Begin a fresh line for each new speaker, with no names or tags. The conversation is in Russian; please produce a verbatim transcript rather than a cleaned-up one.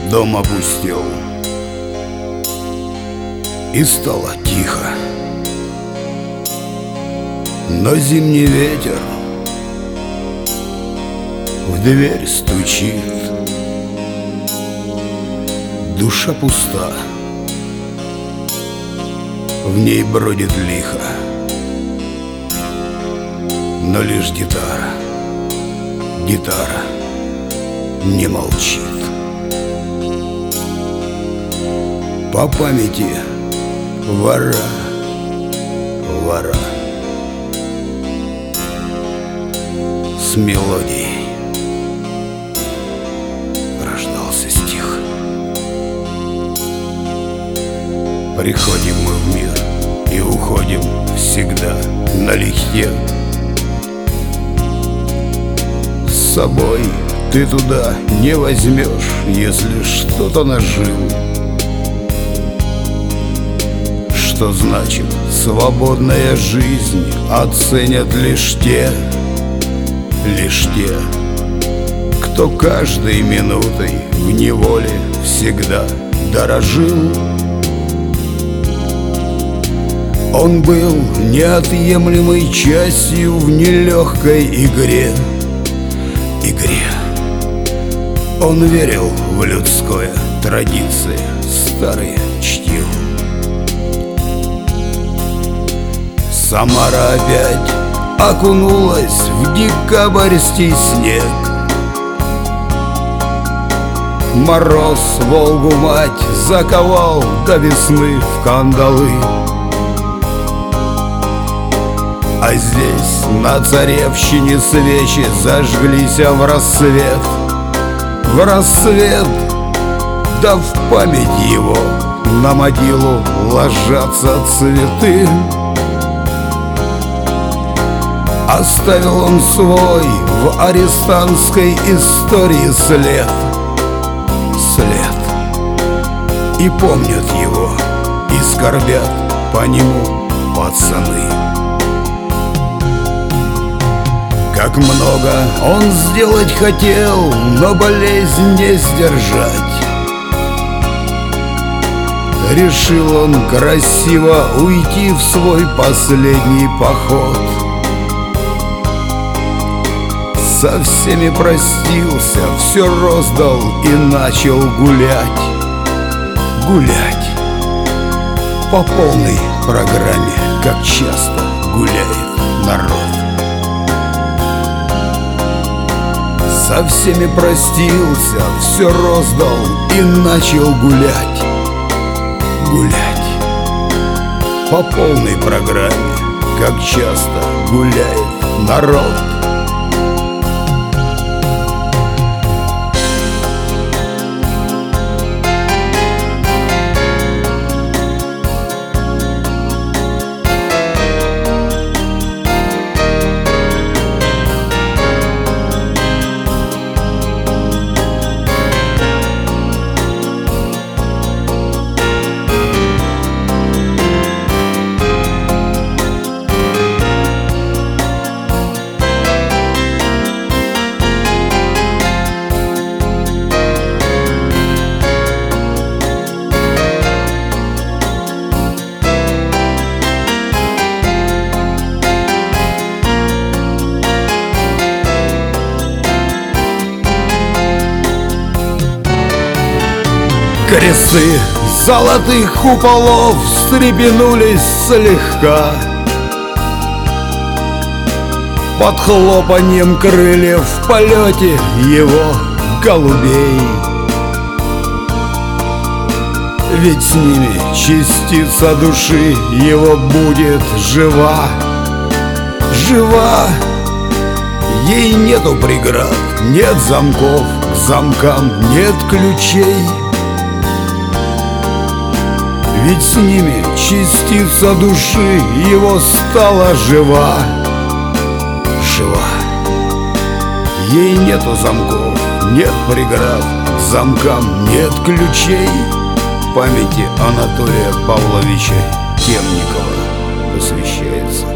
Дом опустел, и стало тихо. Но зимний ветер в дверь стучит. Душа пуста, в ней бродит лихо, но лишь гитара, гитара не молчит. По памяти вора, вора с мелодией рождался стих. Приходим мы в мир и уходим всегда налегке. С собой ты туда не возьмешь, если что-то нажил. Что значит свободная жизнь, оценят лишь те, лишь те, кто каждой минутой в неволе всегда дорожил. Он был неотъемлемой частью в нелегкой игре, игре. Он верил в людское традиции, старые чтил. Самара опять окунулась в декабрьский снег. Мороз Волгу-мать заковал до весны в кандалы. А здесь на Царевщине свечи зажглись в рассвет, в рассвет, да в память его на могилу ложатся цветы. Оставил он свой в арестантской истории след, след. И помнят его, и скорбят по нему пацаны. Как много он сделать хотел, но болезнь не сдержать. Решил он красиво уйти в свой последний поход. Со всеми простился, все роздал и начал гулять, гулять по полной программе, как часто гуляет народ. Со всеми простился, все роздал и начал гулять, гулять по полной программе, как часто гуляет народ. Кресты золотых куполов встрепенулись слегка под хлопаньем крыльев в полете его голубей. Ведь с ними частица души его будет жива, жива. Ей нету преград, нет замков, к замкам нет ключей. Ведь с ними частица души его стала жива, жива. Ей нету замков, нет преград, к замкам нет ключей. Памяти Анатолия Павловича Темникова посвящается.